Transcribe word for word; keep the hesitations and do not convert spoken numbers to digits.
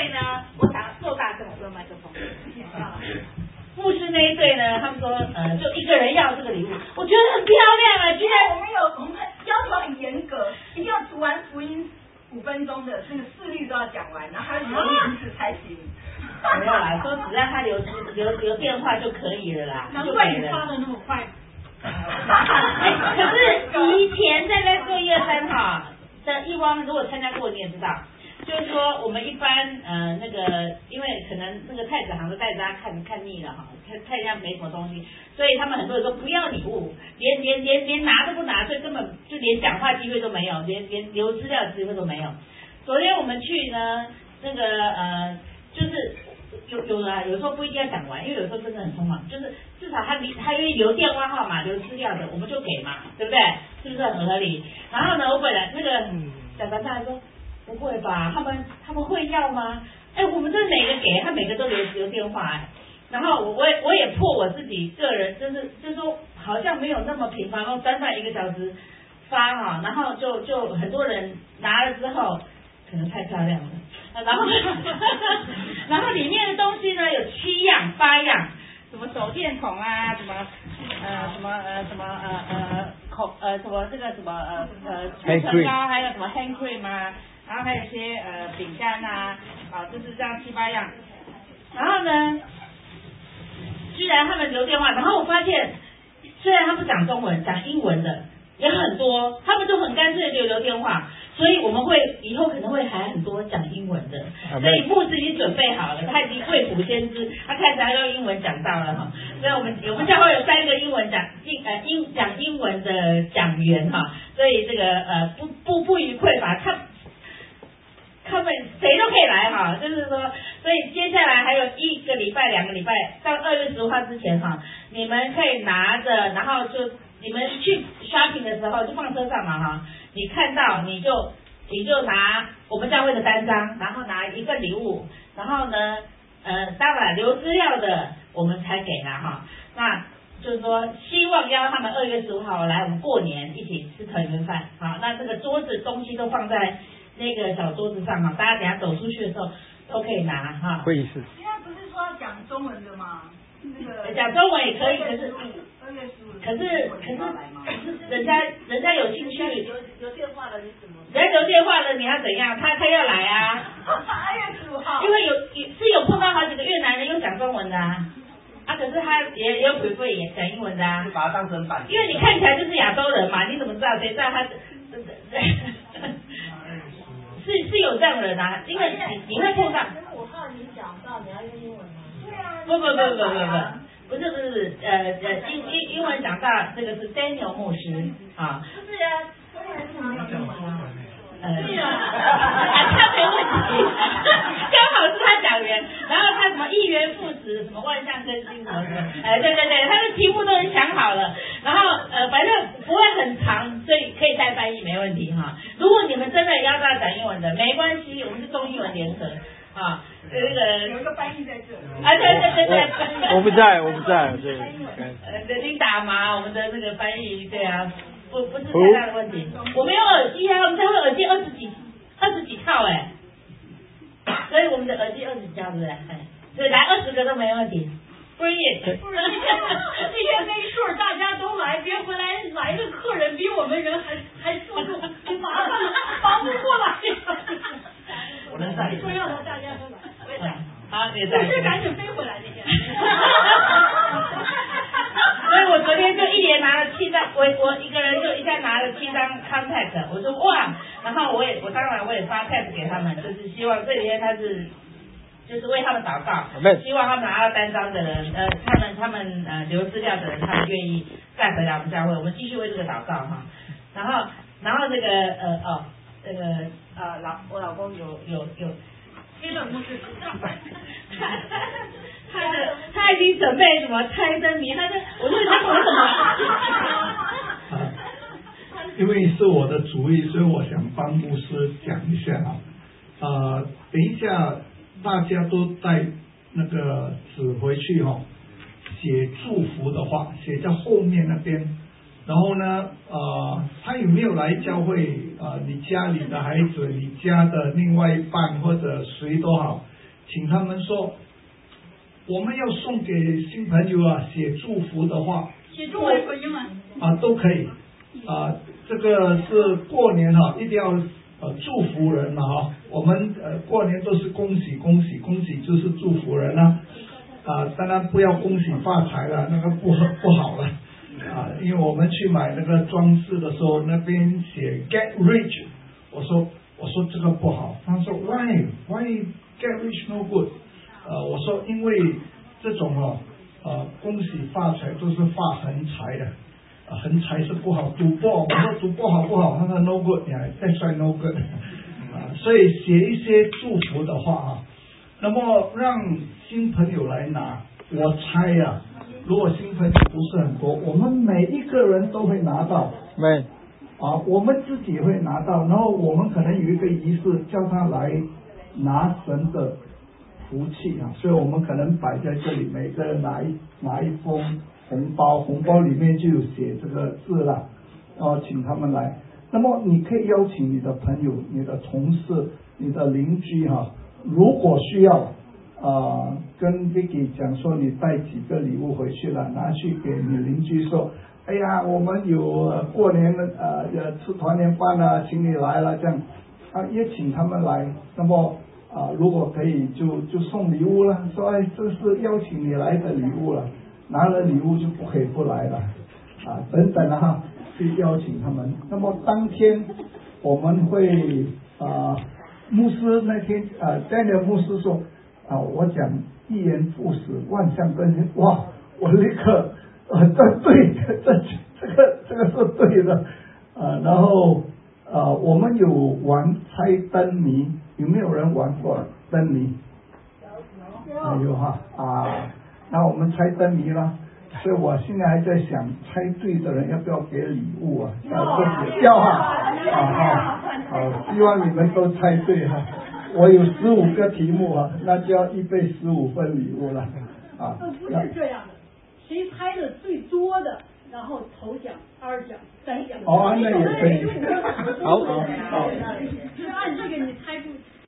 队呢，我想做大声，我用麦克风。牧师那一队呢，他们说，呃，就一个人要这个礼物，我觉得很漂亮啊。居然我们有，我们要求很严格，一定要读完福音五分钟的那个四律都要讲完，然后还要留名字才行。 没有啦，说只要他留留留电话就可以了啦。 难怪你发的那么快。 可是以前在在做一二三哈的一汪，如果参加过你也知道。就是说，我们一般呃那个，因为可能那个太子行都带着大家看看腻了哈，看看一下没什么东西，所以他们很多人说不要礼物，连连连连拿都不拿，所以根本就连讲话机会都没有，连连留资料机会都没有。昨天我们去呢，那个呃，就是有有啊，有时候不一定要讲完，因为有时候真的很匆忙，就是至少他他愿意留电话号码、留资料的，我们就给嘛，对不对？是不是很合理？然后呢，我本来那个小凡他还说。不会吧？他们他们会要吗？哎，我们这每个给他每个都留留电话哎，然后我我也我也破我自己个人，就是就是说好像没有那么频繁，然后短短一个小时发哈，然后就就很多人拿了之后，可能太漂亮了，然后然后里面的东西呢有七样八样，什么手电筒啊，什么呃什么呃什么呃呃口呃什么这个什么呃呃涂唇膏，还有什么 hand cream 啊。然后还有一些呃饼干啊，啊就是这样七八样。然后呢，居然他们留电话，然后我发现，虽然他不讲中文，讲英文的也很多，他们都很干脆就留电话，所以我们会以后可能会还很多讲英文的。所以牧师已经准备好了，他已经未卜先知，他开始要用英文讲道了哈。所以我们我们教会有三个英文讲英呃英讲英文的讲员哈，所以这个呃不不不予匮乏，他。他们谁都可以来哈，就是说，所以接下来还有一个礼拜、两个礼拜，到二月十五号之前哈，你们可以拿着，然后就你们去 shopping 的时候就放车上嘛哈，你看到你就你就拿我们教会的单张，然后拿一份礼物，然后呢，呃，当然留资料的我们才给啦哈，那就是说希望邀他们二月十五号来我们过年一起吃团圆饭，好，那这个桌子东西都放在。那个小桌子上嘛，大家等下走出去的时候都可以拿哈。 会议室。 现在不是说要讲中文的吗？那个讲中文也可以，可是二月十五， 可是可是可是人家人家有兴趣， 留留电话了，你怎么？ 人家留电话了，你要怎样？他他要来啊。 二月十五号。 因为有是有碰到好几个越南人又讲中文的啊，啊可是他也也有 prefer 也讲英文的啊。 把它当成版。 因为你看起来就是亚洲人嘛，你怎么知道？谁知道他？是是有这样的人啊，因为你你会碰到。 十五号你讲到你要用英文吗？ 对啊。 不不不不不不，不是不是呃呃英英英文讲到这个是 Daniel 牧师啊。 不是啊，中文是没有英文啊。 呃，对啊，他没问题，刚好是他讲员，然后他什么一元复始，什么万象更新什么什么，哎对对对，他的题目都已经想好了，然后呃反正不会很长，所以可以带翻译没问题哈。如果你们真的要到讲英文的，没关系，我们是中英文联合啊，这个有一个翻译在这。 啊对对对对， 我不在，我不在，对。 呃，琳达嘛，我们的那个翻译，对啊。不不是太大的问题，我们有耳机啊，我们才会耳机二十几二十几套哎，所以我们的耳机二十几套对不对？哎，所以来二十个都没问题。不是， 那天没事，大家都来，别回来来个客人比我们人还还速度，你麻烦了，忙不过来。 我能在。 说要大家都来，我也在。 好，也在。 不是赶紧飞回来那天。 所以我昨天就一连拿了七张，我我一个人就一下拿了七张 contact， 我说哇，然后我也我当然我也发 text 给他们，就是希望这里面他是就是为他们祷告，希望他们拿到单张的人，呃，他们他们呃留资料的人，他们愿意再回来我们教会，我们继续为这个祷告哈。然后然后这个呃哦这个呃老我老公有有有。 黑冷牧师， 他他的他已经准备什么猜灯谜，他的我说他懂什么？ 啊，因为是我的主意，所以我想帮牧师讲一下啊。呃，等一下大家都带那个纸回去哈、哦，写祝福的话写在后面那边。然后呢，呃，他有没有来教会？呃，你家里的孩子，你家的另外一半或者谁都好， 请他们说，我们要送给新朋友啊写祝福的话， 写中文或英文啊都可以啊，这个是过年哈、啊，一定要呃祝福人了哈、啊。我们呃过年都是恭喜恭喜恭喜，就是祝福人啊。啊，当然不要恭喜发财了，那个不不好了啊，因为我们去买那个装饰的时候，那边写 get rich， 我说我说这个不好，他说 why why get rich no good， 呃，我说因为这种哦，呃，恭喜发财都是发横财的，啊，横财是不好，赌博，我说赌博好不好？他说 no good， 呀，再算 no good， 啊，所以写一些祝福的话啊。那么让新朋友来拿，我猜呀、啊，如果新朋友不是很多，我们每一个人都会拿到， 没啊，我们自己会拿到，然后我们可能有一个仪式，叫他来拿神的福气啊，所以我们可能摆在这里，每个人拿一拿一封红包，红包里面就有写这个字了，然后请他们来。那么你可以邀请你的朋友、你的同事、你的邻居哈、啊。如果需要，啊、呃，跟 Vicky 讲说你带几个礼物回去了，拿去给你邻居说，哎呀，我们有过年呃吃团年饭了，请你来了，这样啊也请他们来。那么啊、呃，如果可以就就送礼物了，说哎这是邀请你来的礼物了，拿了礼物就不可以不来了啊等等啊，去邀请他们。那么当天我们会啊。呃牧师那天呃 Daniel 牧师说啊、呃，我讲一言不死万象更新，哇，我立刻呃这对，这这个这个是对的呃，然后呃我们有玩猜灯谜，有没有人玩过灯谜？有有哈啊，那我们猜灯谜啦。所以我现在还在想，猜对的人要不要给礼物啊？要哈，啊哈，好，希望你们都猜对哈。我有十五个题目啊，那就要预备十五份礼物了啊。 呃，不是这样的，谁猜的最多的，然后头奖、二奖、三奖。 哦，那也可以。 好好好，是按这个你猜不